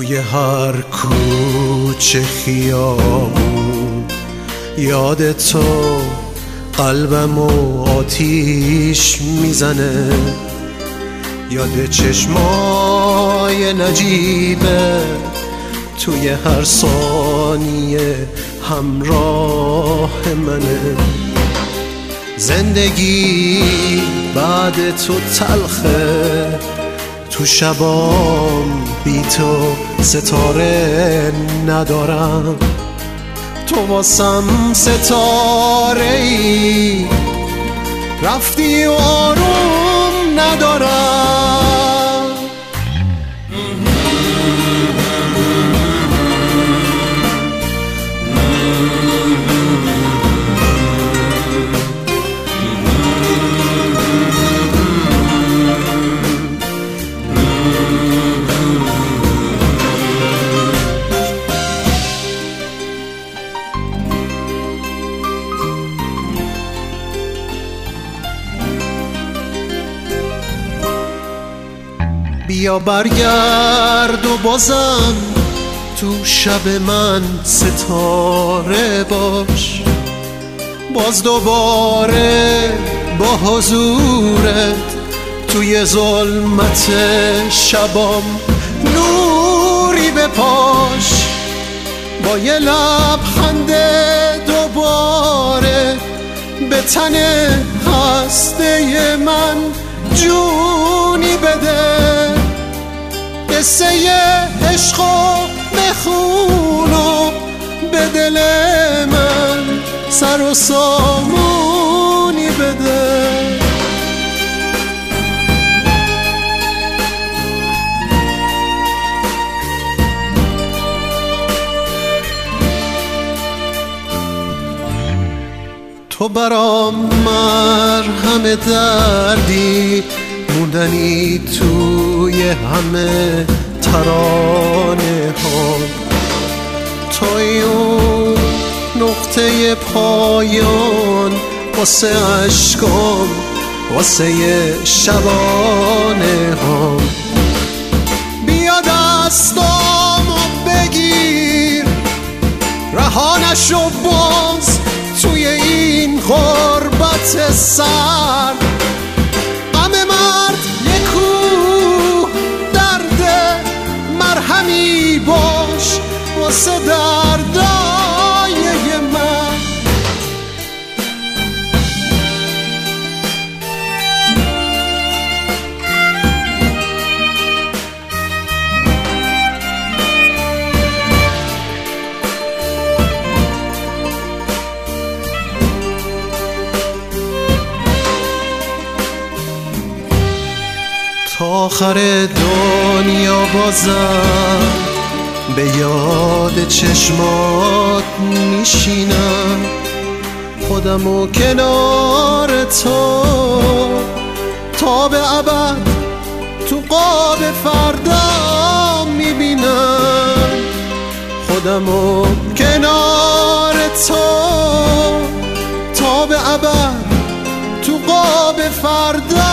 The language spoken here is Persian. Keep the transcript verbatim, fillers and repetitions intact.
توی هر کوچه خیابون یاد تو قلبمو آتیش میزنه، یاد چشمای نجیبه توی هر ثانیه همراه منه. زندگی بعد تو تلخه، تو شبام بی تو ستاره ندارم، تو واسم ستاره ای رفتی و آروم ندارم. بیا برگرد و بازم تو شب من ستاره باش، باز دوباره با حضورت توی ظلمت شبام نوری بپاش، با یه لبخند دوباره به تن هسته من جونی بده، قصه عشقو بخون و به دل من سر و سامونی بده. تو برام مرهم دردی موندنی توی همه ترانه ها، توی اون نقطه پایان واسه عشقام، واسه شبانه ها. بیا دستامو بگیر رها نشو باز توی این غربت سرد، غم مرد یکو درد مرهمی باش واسه دردای من. تا آخر دنیا بازم به یاد چشمات میشینم، خودمو کنار تو تا به ابد تو قاب فردا میبینم، خودمو کنار تو تا به ابد تو قاب فردا